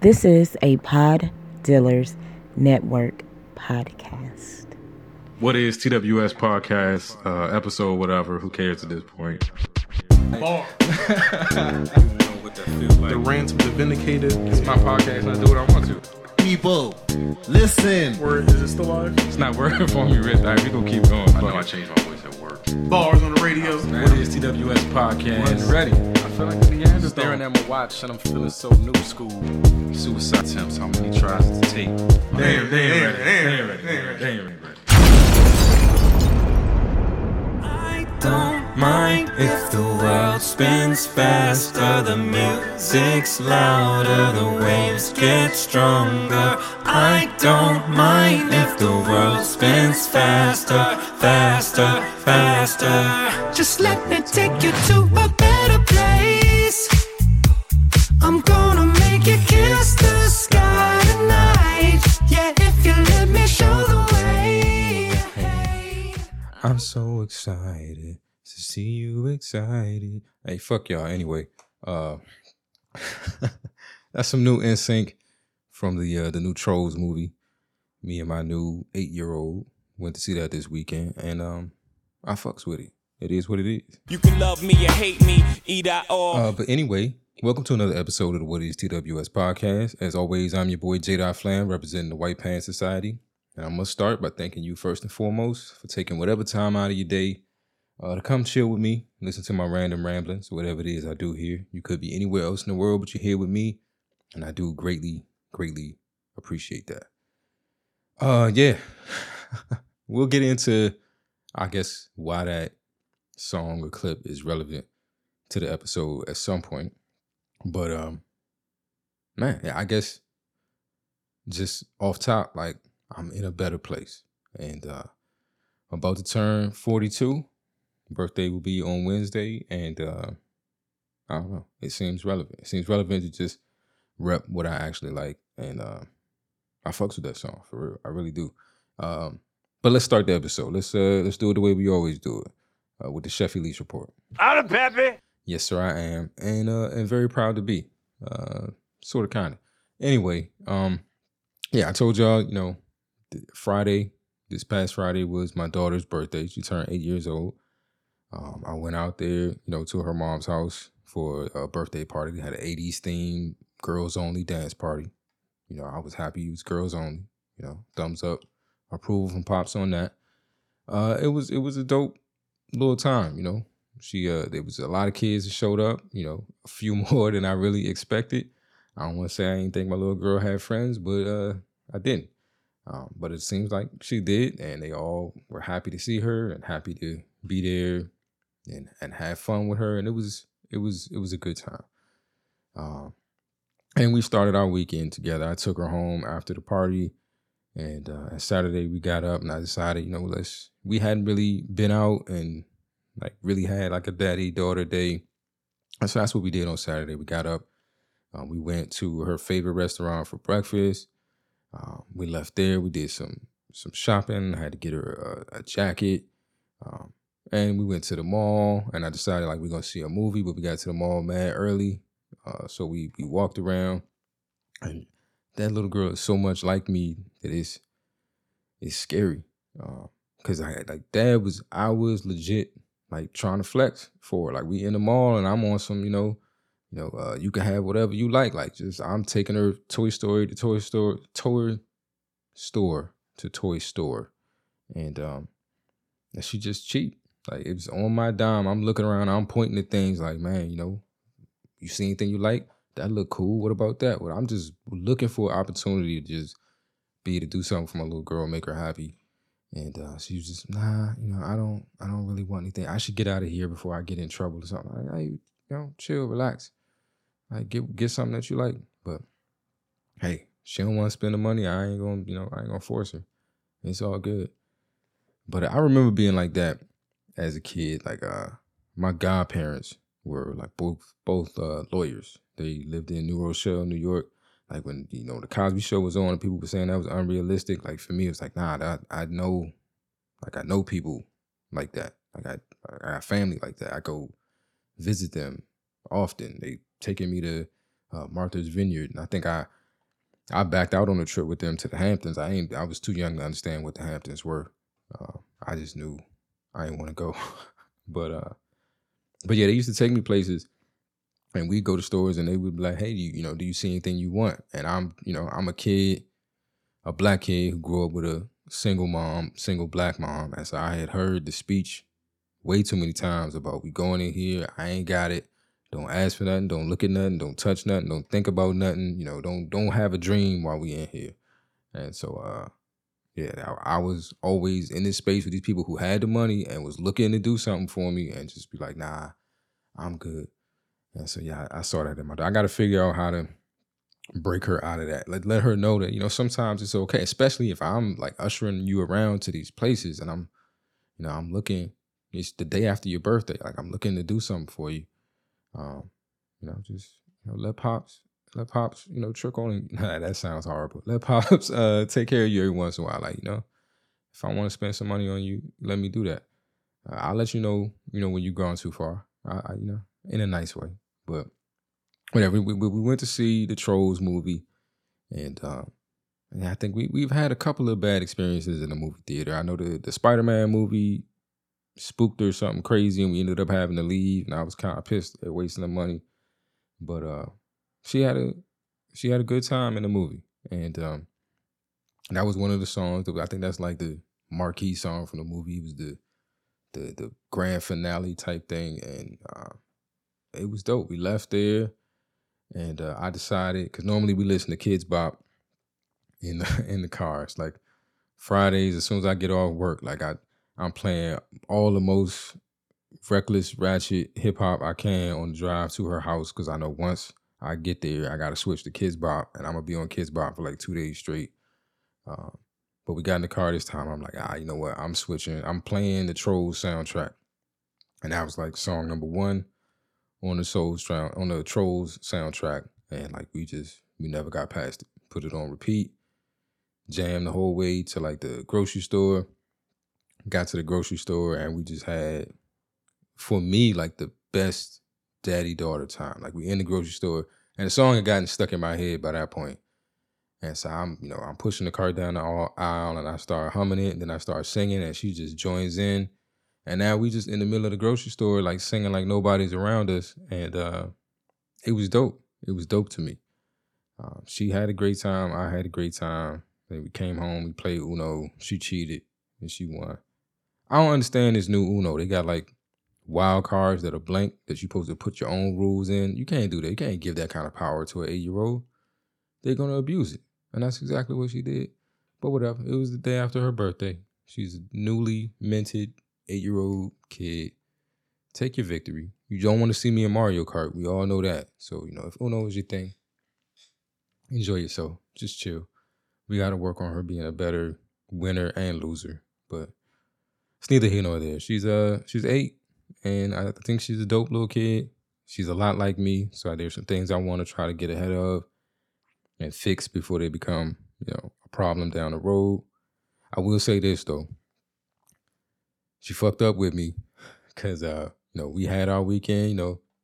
This is a Pod Dealers Network podcast. What is TWS podcast, episode, whatever, who cares at this point? Bar. The rants of the vindicated. It's my podcast and I do what I want to. People, listen. Word, is it still live? It's not working for me, Rich. All right, we gonna keep going. I know I changed my voice at work. Bars on the radio. What is TWS podcast? When ready. I feel like the end is Staring staring at my watch and I'm feeling so new school. suicide attempts. How many tries to take? They ain't ready. Don't mind if the world spins faster, the music's louder, the waves get stronger. I don't mind if the world spins faster, faster, faster. Just let me take you to a better place. I'm gonna make you kiss the sky tonight. Yeah, if you let me show the way. I'm so excited to see you excited. Hey, fuck y'all. Anyway, that's some new NSYNC from the new Trolls movie. Me and my new 8-year-old went to see that this weekend, and I fucks with it. It is what it is. You can love me or hate me, either or. But anyway, welcome to another episode of the What is TWS podcast. As always, I'm your boy J. Flam, representing the White Pants Society. And I'm going to start by thanking you first and foremost for taking whatever time out of your day to come chill with me, listen to my random ramblings, whatever it is I do here. You could be anywhere else in the world, but you're here with me, and I do greatly, greatly appreciate that. Yeah, we'll get into, I guess, why that song or clip is relevant to the episode at some point. But, man, yeah, I guess just off top, like, I'm in a better place, and I'm about to turn 42. Birthday will be on Wednesday, and I don't know. It seems relevant. It seems relevant to just rep what I actually like, and I fucks with that song for real. I really do. But let's start the episode. Let's do it the way we always do it, with the Chef Elise report. Out of Pepe. Yes, sir, I am, and very proud to be. Sort of, kind of. Anyway, yeah, I told y'all, you know. This past Friday was my daughter's birthday. She turned 8 years old. I went out there, to her mom's house for a birthday party. They had an 80s themed girls only dance party. I was happy it was girls only. Thumbs up, approval from Pops on that. It was a dope little time. There was a lot of kids that showed up. A few more than I really expected. I don't want to say I didn't think my little girl had friends, but I didn't. But it seems like she did, and they all were happy to see her and happy to be there and have fun with her, and it was a good time. And we started our weekend together. I took her home after the party, and Saturday we got up, and I decided, we hadn't really been out and like really had like a daddy-daughter day, so that's what we did on Saturday. We got up, we went to her favorite restaurant for breakfast. We left there. We did some shopping. I had to get her a jacket. And we went to the mall, and I decided like we're going to see a movie, but we got to the mall mad early. So we walked around, and that little girl is so much like me that it's scary. Cause I was legit like trying to flex for her. Like we in the mall and I'm on some, you can have whatever you like. Like just I'm taking her Toy Story to toy store to toy store, and she just cheap. Like it was on my dime. I'm looking around. I'm pointing at things like, man, you see anything you like? That look cool. What about that? Well, I'm just looking for an opportunity to just be to do something for my little girl, make her happy. And she was just, nah, I don't really want anything. I should get out of here before I get in trouble or something. Like, hey, chill, relax. Like get something that you like, but hey, she don't want to spend the money. I ain't gonna force her. It's all good. But I remember being like that as a kid. Like my godparents were like both lawyers. They lived in New Rochelle, New York. Like when the Cosby Show was on, and people were saying that was unrealistic. Like for me, it was like, nah, I know people like that. Like I got family like that. I go visit them often. They taking me to Martha's Vineyard, and I think I I backed out on a trip with them to the Hamptons. I was too young to understand what the Hamptons were. I just knew I didn't want to go. But yeah, they used to take me places, and we'd go to stores, and they would be like, "Hey, do you see anything you want?" And I'm a kid, a black kid who grew up with a single black mom, and so I had heard the speech way too many times about, we going in here, I ain't got it. Don't ask for nothing. Don't look at nothing. Don't touch nothing. Don't think about nothing. Don't have a dream while we in here. And so, yeah, I was always in this space with these people who had the money and was looking to do something for me, and just be like, nah, I'm good. And so, yeah, I saw that in my daughter. I got to figure out how to break her out of that. Let her know that, sometimes it's okay, especially if I'm like ushering you around to these places and I'm looking, it's the day after your birthday. Like, I'm looking to do something for you. Just let pops, trick on and that sounds horrible. Let pops take care of you every once in a while. Like, if I want to spend some money on you, let me do that. I'll let you know, when you've gone too far. I in a nice way. But whatever, we went to see the Trolls movie, and I think we've had a couple of bad experiences in the movie theater. I know the Spider-Man movie spooked or something crazy, and we ended up having to leave, and I was kind of pissed at wasting the money. But she had a good time in the movie, and that was one of the songs I think that's like the marquee song from the movie. It was the grand finale type thing, and it was dope. We left there, and I decided, because normally we listen to Kids Bop in the car. It's like Fridays, as soon as I get off work, like I'm playing all the most reckless, ratchet hip hop I can on the drive to her house, because I know once I get there, I got to switch to Kids Bop, and I'm going to be on Kids Bop for like 2 days straight. But we got in the car this time. I'm like, you know what? I'm switching. I'm playing the Trolls soundtrack. And that was like song number 1 on the Trolls soundtrack. And like, we never got past it. Put it on repeat, jammed the whole way to like the grocery store. Got to the grocery store, and we just had, for me, like the best daddy-daughter time. Like, we in the grocery store, and the song had gotten stuck in my head by that point. And so I'm pushing the cart down the aisle, and I start humming it, and then I start singing, and she just joins in. And now we just in the middle of the grocery store, like singing like nobody's around us. And it was dope. It was dope to me. She had a great time. I had a great time. Then we came home, we played Uno. She cheated, and she won. I don't understand this new Uno. They got like wild cards that are blank that you're supposed to put your own rules in. You can't do that. You can't give that kind of power to an 8-year-old. They're going to abuse it. And that's exactly what she did. But whatever. It was the day after her birthday. She's a newly minted 8-year-old kid. Take your victory. You don't want to see me in Mario Kart. We all know that. So, if Uno is your thing, enjoy yourself. Just chill. We got to work on her being a better winner and loser. But it's neither here nor there. She's 8, and I think she's a dope little kid. She's a lot like me. So there's some things I want to try to get ahead of and fix before they become, a problem down the road. I will say this though. She fucked up with me because, we had our weekend,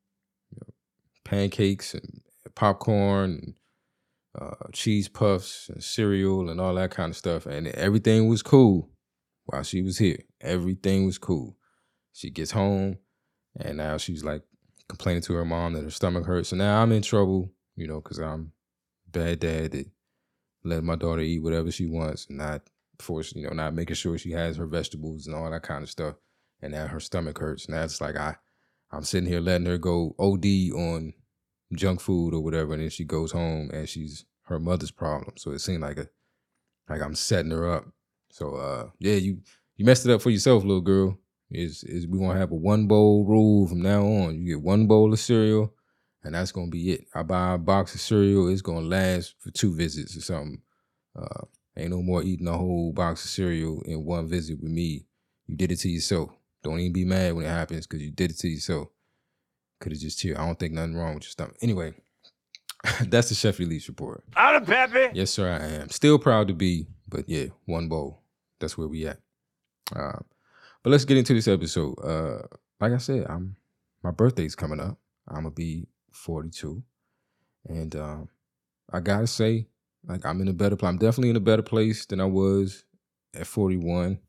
pancakes and popcorn and cheese puffs and cereal and all that kind of stuff. And everything was cool while she was here. Everything was cool. She gets home, and now she's like complaining to her mom that her stomach hurts. So now I'm in trouble, because I'm bad dad that let my daughter eat whatever she wants and not force, not making sure she has her vegetables and all that kind of stuff. And now her stomach hurts. Now it's like I'm sitting here letting her go OD on junk food or whatever, and then she goes home and she's her mother's problem. So it seemed like I'm setting her up. So yeah, you messed it up for yourself, little girl. Is we gonna have a 1-bowl rule from now on. You get 1 bowl of cereal, and that's gonna be it. I buy a box of cereal, it's gonna last for 2 visits or something. Ain't no more eating a whole box of cereal in 1 visit with me. You did it to yourself. Don't even be mad when it happens, because you did it to yourself. Could have just chilled. I don't think nothing wrong with your stomach. Anyway, that's the Chef Release Report. I'm Peppy. Yes, sir, I am. Still proud to be, but yeah, 1 bowl. That's where we at. But let's get into this episode. Like I said, my birthday's coming up. I'm gonna be 42, and I gotta say, like I'm in a better place. I'm definitely in a better place than I was at 41.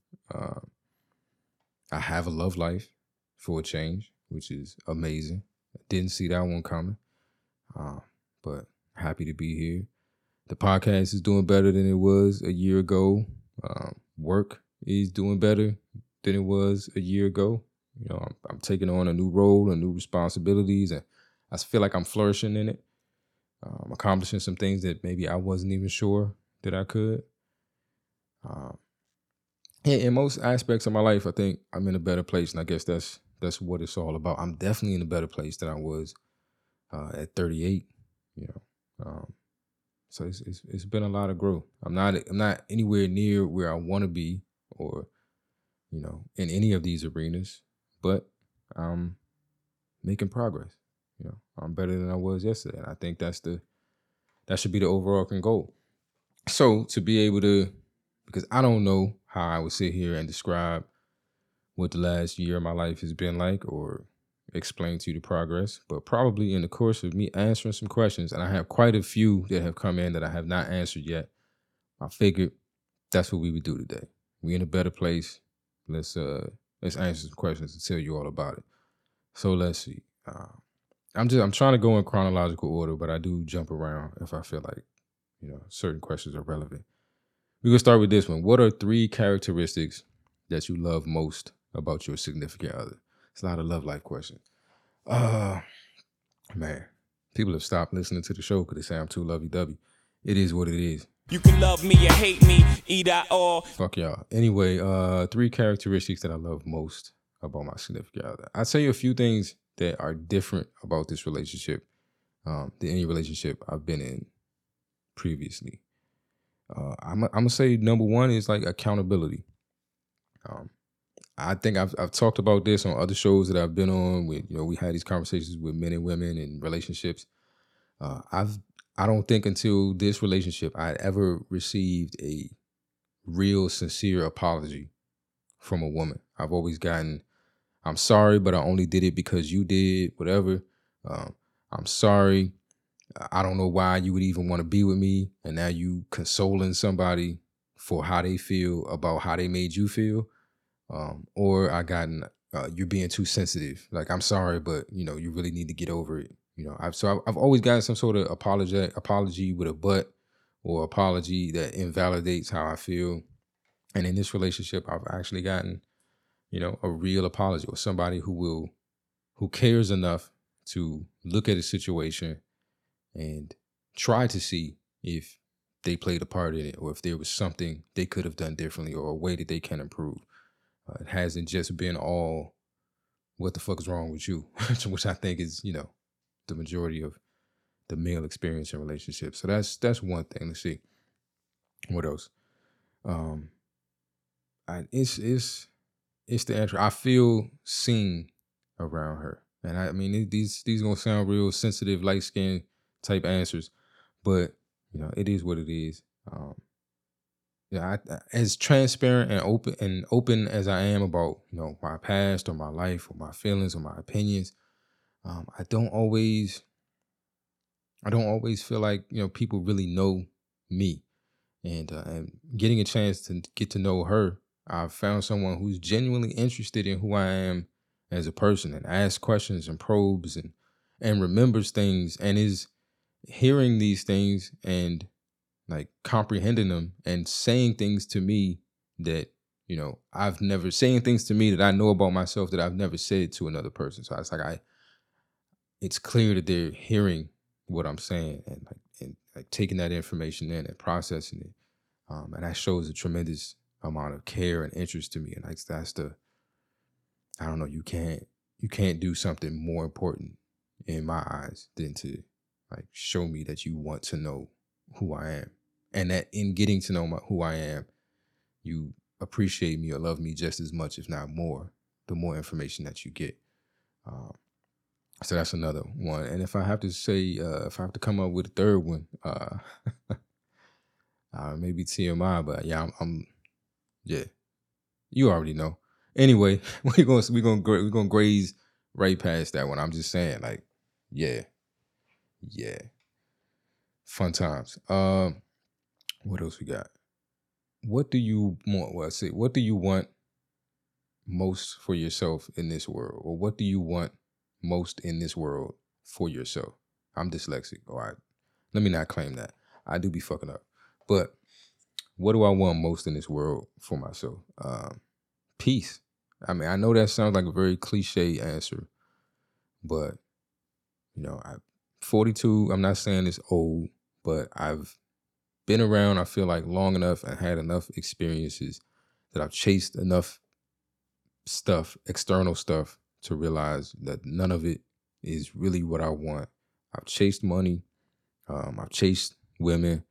I have a love life for a change, which is amazing. I didn't see that one coming, but happy to be here. The podcast is doing better than it was a year ago. Work is doing better than it was a year ago. You know, I'm taking on a new role and new responsibilities, and I feel like I'm flourishing in it. I'm accomplishing some things that maybe I wasn't even sure that I could. In most aspects of my life, I think I'm in a better place, and I guess that's what it's all about. I'm definitely in a better place than I was at 38. You know, so it's been a lot of growth. I'm not anywhere near where I want to be, or you know, in any of these arenas, but I'm making progress. You know, I'm better than I was yesterday, and I think that should be the overarching goal. So to be able to, because I don't know how I would sit here and describe what the last year of my life has been like, or explain to you the progress, but probably in the course of me answering some questions, and I have quite a few that have come in that I have not answered yet, I figured that's what we would do today. We're in a better place. Let's answer some questions and tell you all about it. So let's see. I'm trying to go in chronological order, but I do jump around if I feel like, you know, certain questions are relevant. We're gonna start with this one. What are 3 characteristics that you love most about your significant other? It's a lot of love life questions. Man, people have stopped listening to the show because they say I'm too lovey-dovey. It is what it is. You can love me or hate me, either or. Fuck y'all. Anyway, 3 characteristics that I love most about my significant other. I'll tell you a few things that are different about this relationship than any relationship I've been in previously. I'm gonna say number 1 is like accountability. I think I've talked about this on other shows that I've been on. With, you know, we had these conversations with men and women in relationships. I don't think until this relationship I had ever received a real, sincere apology from a woman. I've always gotten, I'm sorry, but I only did it because you did, whatever. I'm sorry. I don't know why you would even want to be with me. And now you consoling somebody for how they feel about how they made you feel. Or I gotten, you're being too sensitive. Like, I'm sorry, but you know, you really need to get over it. You know, I've always gotten some sort of apology with a but, or apology that invalidates how I feel. And in this relationship, I've actually gotten, you know, a real apology, or somebody who cares enough to look at a situation and try to see if they played a part in it, or if there was something they could have done differently, or a way that they can improve. It hasn't just been all, what the fuck is wrong with you? Which I think is, you know, the majority of the male experience in relationships. So that's one thing. Let's see. What else? It's the answer. I feel seen around her. And I mean, these gonna sound real sensitive, light-skinned type answers, but you know, it is what it is. Yeah, as transparent and open as I am about, you know, my past or my life or my feelings or my opinions, I don't always feel like, you know, people really know me. And getting a chance to get to know her, I've found someone who's genuinely interested in who I am as a person, and asks questions and probes and remembers things, and is hearing these things and like comprehending them and saying things to me that, you know, saying things to me that I know about myself that I've never said to another person. So it's like it's clear that they're hearing what I'm saying and taking that information in and processing it. And that shows a tremendous amount of care and interest to me. And that's I don't know, you can't do something more important in my eyes than to like show me that you want to know who I am. And that in getting to know who I am, you appreciate me or love me just as much, if not more, the more information that you get. So that's another one. And if I have to say, if I have to come up with a third one, maybe TMI, but yeah, yeah, you already know. Anyway, we're gonna graze right past that one. I'm just saying, like, yeah, fun times. What else we got? What do you want? Well, I say, what do you want most for yourself in this world? Or what do you want most in this world for yourself? I'm dyslexic. All right. Let me not claim that. I do be fucking up. But what do I want most in this world for myself? Peace. I mean, I know that sounds like a very cliche answer, but I'm 42. I'm not saying it's old, but I've been around, I feel like, long enough and had enough experiences that I've chased enough stuff, external stuff, to realize that none of it is really what I want. I've chased money. I've chased women.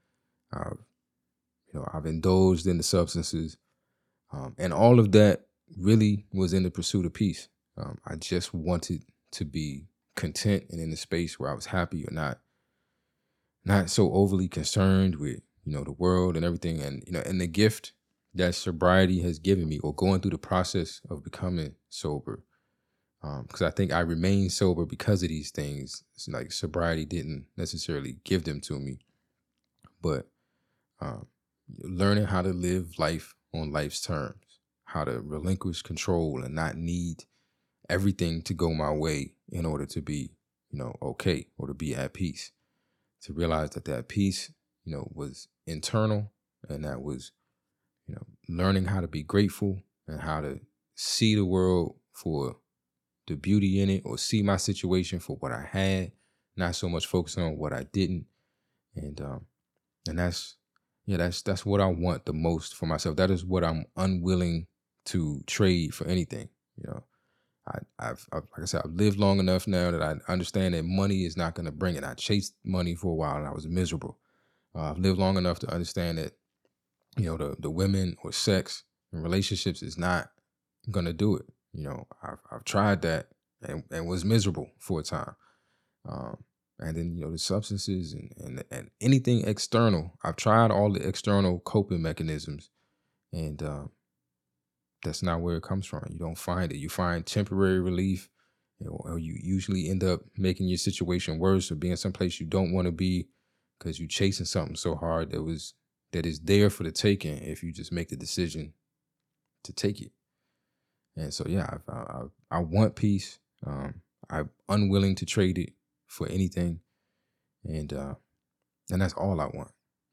I've indulged in the substances. And all of that really was in the pursuit of peace. I just wanted to be content and in a space where I was happy, or not so overly concerned with, the world and everything. And, and the gift that sobriety has given me, or going through the process of becoming sober. Because I think I remain sober because of these things. It's like sobriety didn't necessarily give them to me, but learning how to live life on life's terms, how to relinquish control and not need everything to go my way in order to be, okay, or to be at peace. To realize that peace, was internal, and that was, learning how to be grateful and how to see the world for the beauty in it, or see my situation for what I had, not so much focusing on what I didn't. And that's what I want the most for myself. That is what I'm unwilling to trade for anything. I've like I said, I've lived long enough now that I understand that money is not going to bring it. I chased money for a while and I was miserable. I've lived long enough to understand that, the women or sex and relationships is not going to do it. I've tried that and was miserable for a time. And then, the substances and anything external. I've tried all the external coping mechanisms, and that's not where it comes from. You don't find it. You find temporary relief, or you usually end up making your situation worse, or being someplace you don't want to be because you're chasing something so hard that is there for the taking if you just make the decision to take it. And so, yeah, I want peace. I'm unwilling to trade it for anything, and that's all I want.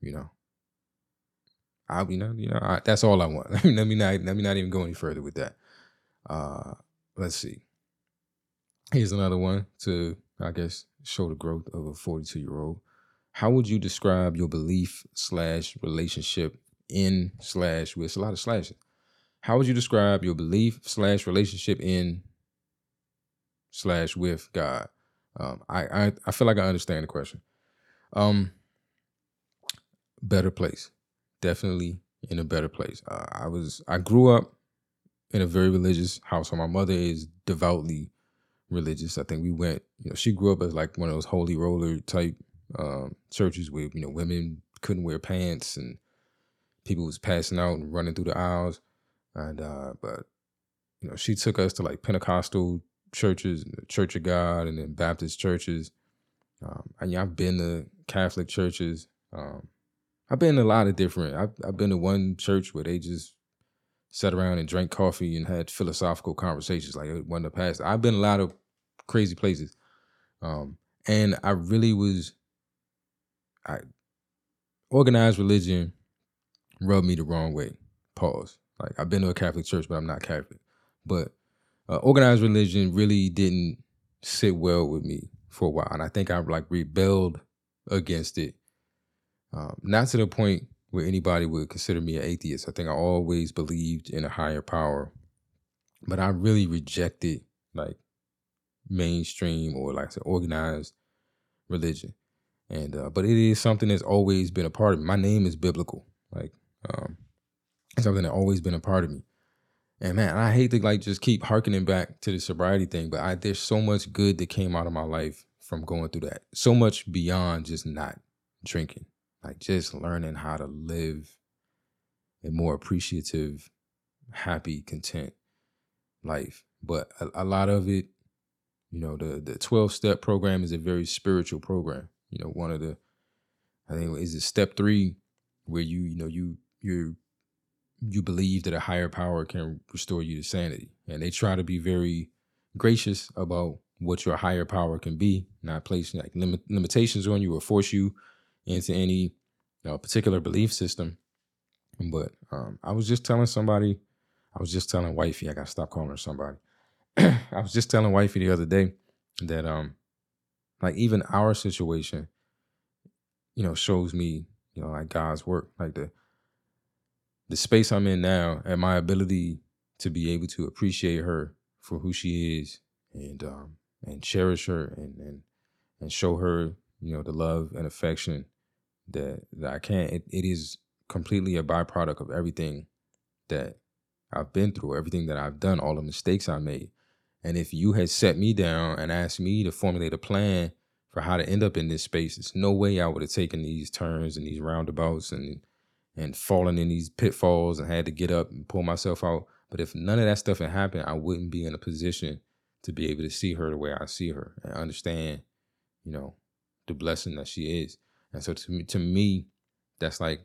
That's all I want. Let me not even go any further with that. Let's see. Here's another one to, I guess, show the growth of a 42-year-old. How would you describe your belief / relationship in / with? It's a lot of slashes. How would you describe your belief / relationship in / with God? I feel like I understand the question. Better place. Definitely in a better place. I grew up in a very religious household. My mother is devoutly religious. I think we went, she grew up as like one of those holy roller type churches where, women couldn't wear pants and people was passing out and running through the aisles. And, but, she took us to like Pentecostal churches, the Church of God, and then Baptist churches. I've been to Catholic churches. I've been to a lot of different. I've been to one church where they just sat around and drank coffee and had philosophical conversations like it wasn't a pastor. I've been a lot of crazy places, and I really was. Organized religion rubbed me the wrong way. Pause. Like, I've been to a Catholic church, but I'm not Catholic. But organized religion really didn't sit well with me for a while, and I think I rebelled against it. Not to the point where anybody would consider me an atheist. I think I always believed in a higher power, but I really rejected mainstream or organized religion. And but it is something that's always been a part of me. My name is biblical. It's something that's always been a part of me. And man, I hate to just keep hearkening back to the sobriety thing, but there's so much good that came out of my life from going through that. So much beyond just not drinking. Just learning how to live a more appreciative, happy, content life. But a lot of it, the 12-step program is a very spiritual program. One of the, I think, is it step 3 where you believe that a higher power can restore you to sanity. And they try to be very gracious about what your higher power can be, not placing like limitations on you or force you into any particular belief system. But I was just telling wifey, I gotta stop calling her somebody. I was just telling wifey the other day that like even our situation, shows me, like God's work, like the space I'm in now and my ability to be able to appreciate her for who she is and cherish her and show her, the love and affection that I can. It is completely a byproduct of everything that I've been through, everything that I've done, all the mistakes I made. And if you had set me down and asked me to formulate a plan for how to end up in this space, there's no way I would have taken these turns and these roundabouts and fallen in these pitfalls and had to get up and pull myself out. But if none of that stuff had happened, I wouldn't be in a position to be able to see her the way I see her and understand, the blessing that she is. And so to me, that's like,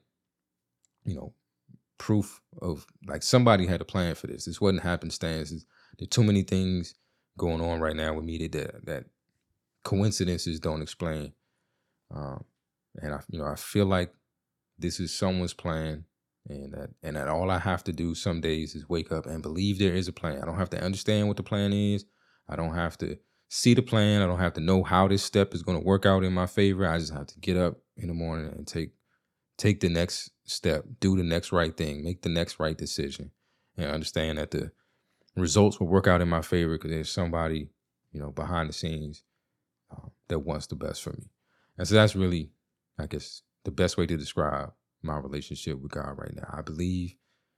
proof of like somebody had a plan for this. This wasn't happenstance. There are too many things going on right now with me that coincidences don't explain. And I feel like this is someone's plan, and that all I have to do some days is wake up and believe there is a plan. I don't have to understand what the plan is. I don't have to see the plan. I don't have to know how this step is going to work out in my favor. I just have to get up in the morning and take the next step, do the next right thing, make the next right decision, and understand that the results will work out in my favor because there's somebody, behind the scenes that wants the best for me. And so that's really, I guess, the best way to describe my relationship with God right now. I believe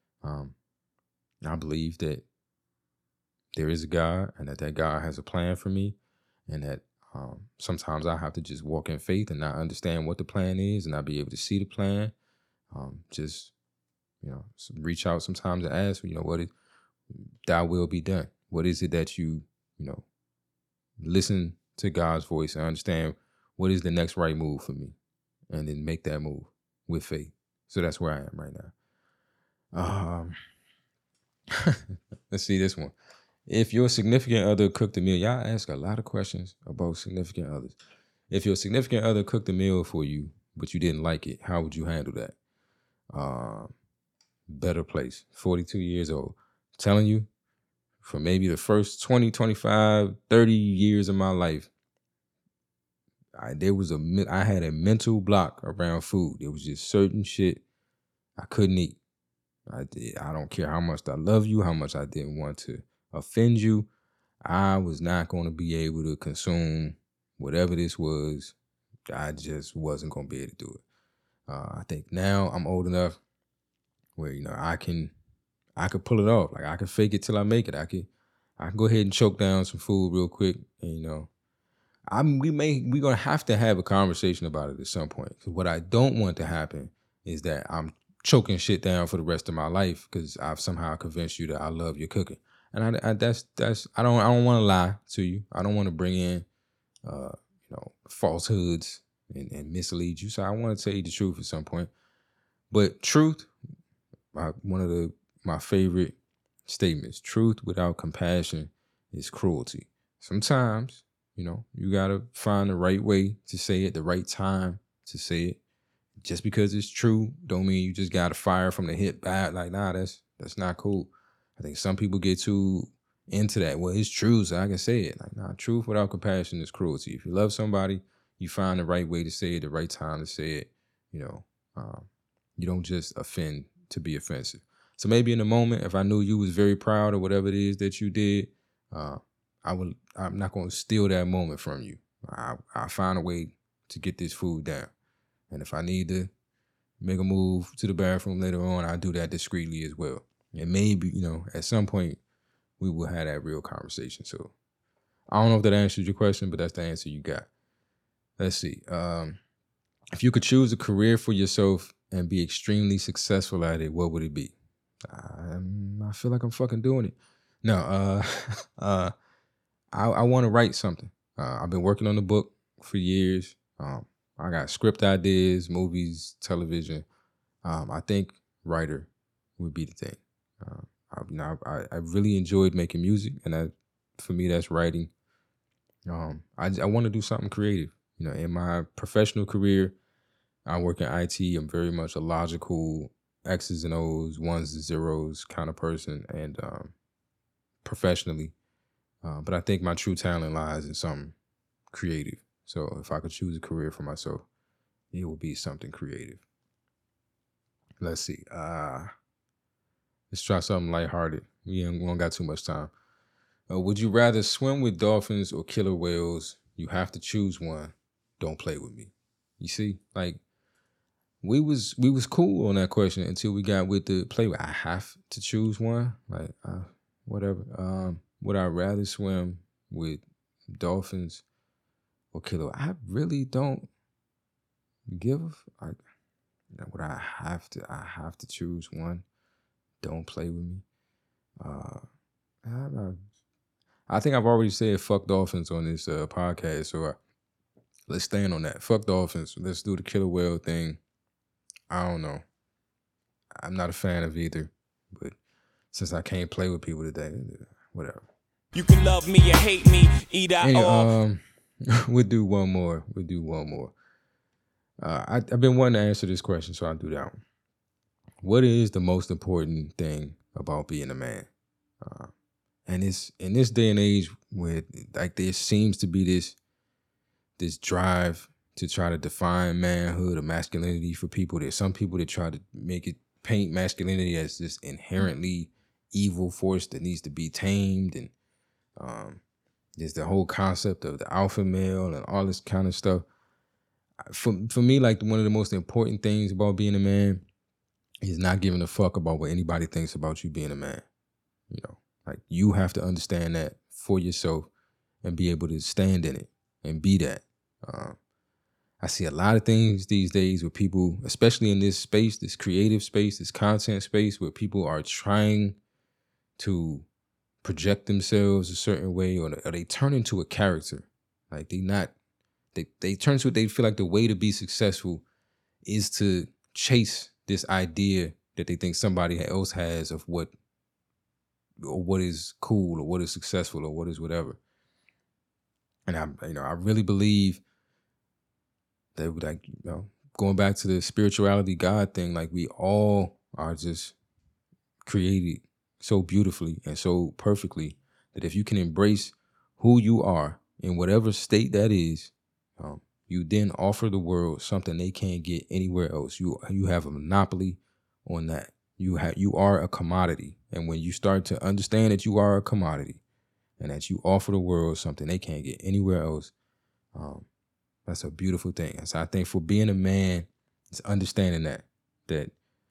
that there is a God and that God has a plan for me, and that sometimes I have to just walk in faith and not understand what the plan is and not be able to see the plan. Just, reach out sometimes and ask, what is thy will be done? What is it that you listen to God's voice and understand what is the next right move for me, and then make that move with faith. So that's where I am right now. Let's see this one. If your significant other cooked a meal, y'all ask a lot of questions about significant others. If your significant other cooked a meal for you, but you didn't like it, how would you handle that? Better Place, 42 years old. I'm telling you, for maybe the first 20, 25, 30 years of my life, I had a mental block around food. There was just certain shit I couldn't eat. I don't care how much I love you, how much I didn't want to offend you. I was not going to be able to consume whatever this was. I just wasn't going to be able to do it. I think now I'm old enough where, I can pull it off. Like I can fake it till I make it. I can go ahead and choke down some food real quick. And, we're going to have to have a conversation about it at some point. So what I don't want to happen is that I'm choking shit down for the rest of my life because I've somehow convinced you that I love your cooking. And I don't want to lie to you. I don't want to bring in, falsehoods and mislead you. So I want to tell you the truth at some point. But truth, one of my favorite statements, truth without compassion is cruelty. Sometimes, you got to find the right way to say it, the right time to say it. Just because it's true don't mean you just got to fire from the hip back. Like, nah, that's not cool. I think some people get too into that. Well, it's true, so I can say it. Like, nah, truth without compassion is cruelty. If you love somebody, you find the right way to say it, the right time to say it. You don't just offend to be offensive. So maybe in the moment, if I knew you was very proud of whatever it is that you did, I'm not going to steal that moment from you. I'll find a way to get this food down. And if I need to make a move to the bathroom later on, I'll do that discreetly as well. And maybe, at some point, we will have that real conversation. So I don't know if that answers your question, but that's the answer you got. Let's see. If you could choose a career for yourself and be extremely successful at it, what would it be? I feel like I'm fucking doing it. No, I want to write something. I've been working on the book for years. I got script ideas, movies, television. I think writer would be the thing. I really enjoyed making music, and for me, that's writing. I want to do something creative. In my professional career, I work in IT. I'm very much a logical X's and O's, ones and zeros kind of person, and professionally. But I think my true talent lies in something creative. So if I could choose a career for myself, it would be something creative. Let's see. Let's try something lighthearted. We don't got too much time. Would you rather swim with dolphins or killer whales? You have to choose one. Don't play with me. You see, like we was cool on that question until we got with the play with. I have to choose one. Like whatever. Would I rather swim with dolphins or killer? I really don't give. Would I have to? I have to choose one. Don't play with me. I think I've already said fuck dolphins on this podcast, so let's stand on that. Fuck dolphins. Let's do the killer whale thing. I don't know. I'm not a fan of either, but since I can't play with people today, whatever. You can love me or hate me, either or. We'll do one more. I've been wanting to answer this question, so I'll do that one. What is the most important thing about being a man? And it's in this day and age where like there seems to be this drive to try to define manhood or masculinity for people. There's some people that try to paint masculinity as this inherently evil force that needs to be tamed, and there's the whole concept of the alpha male and all this kind of stuff. For me, like one of the most important things about being a man is not giving a fuck about what anybody thinks about you being a man. Like you have to understand that for yourself and be able to stand in it and be that. I see a lot of things these days with people, especially in this space, this creative space, this content space, where people are trying to project themselves a certain way, or they turn into a character. Like they turn to it. They feel like the way to be successful is to chase this idea that they think somebody else has of what is cool or what is successful or what is whatever. And I really believe that, like, going back to the spirituality God thing, like we all are just created so beautifully and so perfectly that if you can embrace who you are in whatever state that is, you then offer the world something they can't get anywhere else. You have a monopoly on that. You are a commodity. And when you start to understand that you are a commodity and that you offer the world something they can't get anywhere else, that's a beautiful thing. And so I think for being a man, it's understanding that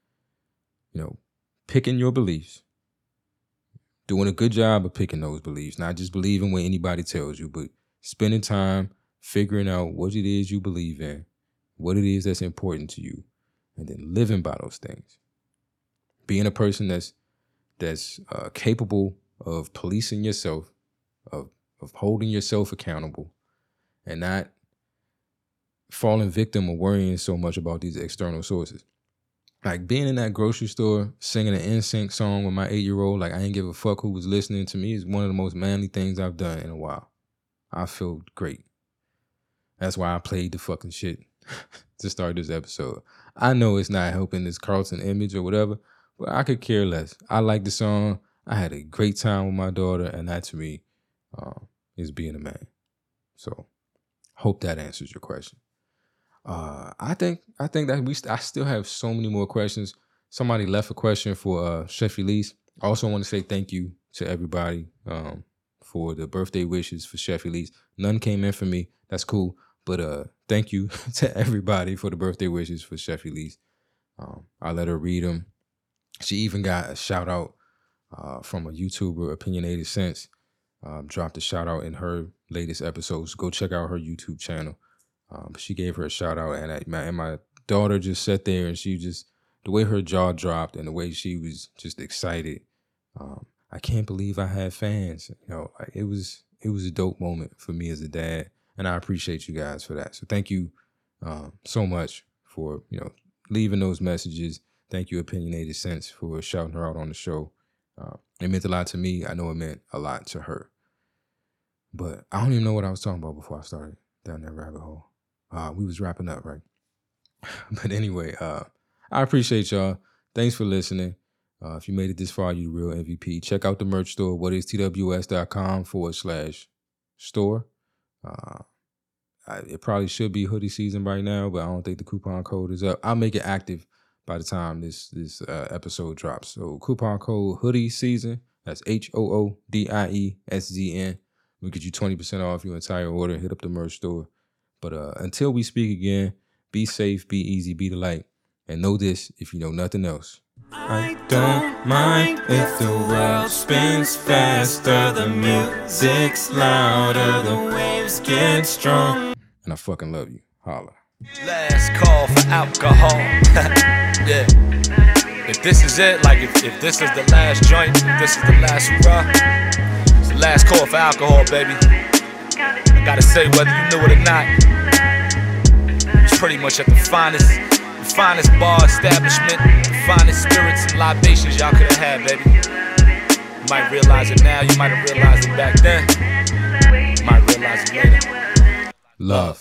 picking your beliefs, doing a good job of picking those beliefs, not just believing what anybody tells you, but spending time figuring out what it is you believe in, what it is that's important to you, and then living by those things. Being a person that's capable of policing yourself, of holding yourself accountable, and not falling victim or worrying so much about these external sources. Like being in that grocery store, singing an NSYNC song with my 8-year-old, like I ain't give a fuck who was listening to me, is one of the most manly things I've done in a while. I feel great. That's why I played the fucking shit to start this episode. I know it's not helping this Carlton image or whatever, but I could care less. I like the song. I had a great time with my daughter, and that to me is being a man. So hope that answers your question. I think that I still have so many more questions. Somebody left a question for Chef Elise. I also want to say thank you to everybody for the birthday wishes for Chef Elise. None came in for me. That's cool. But thank you to everybody for the birthday wishes for Chef Elise. I let her read them. She even got a shout out from a YouTuber, Opinionated Sense. Dropped a shout out in her latest episodes. Go check out her YouTube channel. She gave her a shout out, and my daughter just sat there, and she just, the way her jaw dropped and the way she was just excited. I can't believe I had fans. Like it was a dope moment for me as a dad, and I appreciate you guys for that. So thank you so much for leaving those messages. Thank you, Opinionated Sense, for shouting her out on the show. It meant a lot to me. I know it meant a lot to her. But I don't even know what I was talking about before I started down that rabbit hole. We was wrapping up, right? But anyway, I appreciate y'all. Thanks for listening. If you made it this far, you the real MVP. Check out the merch store, whatistws.com/store. It probably should be hoodie season by now, but I don't think the coupon code is up. I'll make it active by the time this episode drops. So coupon code hoodie season, that's HOODIESZN. We'll get you 20% off your entire order. Hit up the merch store. But until we speak again, be safe, be easy, be the light. And know this, if you know nothing else. I don't mind if the world spins faster, the music's louder, the waves get strong. And I fucking love you. Holla. Last call for alcohol. Yeah. If this is it, like if this is the last joint, if this is the last hurrah, it's the last call for alcohol, baby. I gotta say, whether you knew it or not, it's pretty much at the finest bar establishment, the finest spirits and libations y'all could have had, baby. You might realize it now, you might have realized it back then. You might realize it later. Love.